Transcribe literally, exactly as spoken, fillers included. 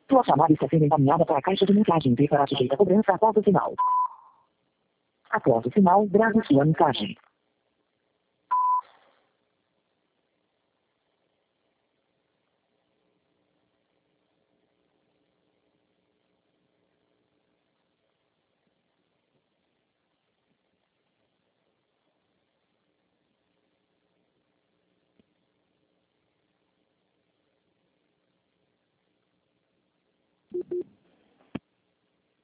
Sua chamada está sendo encaminhada para a caixa de mensagem e será sujeita a cobrança após o sinal. Após o sinal, grave sua mensagem.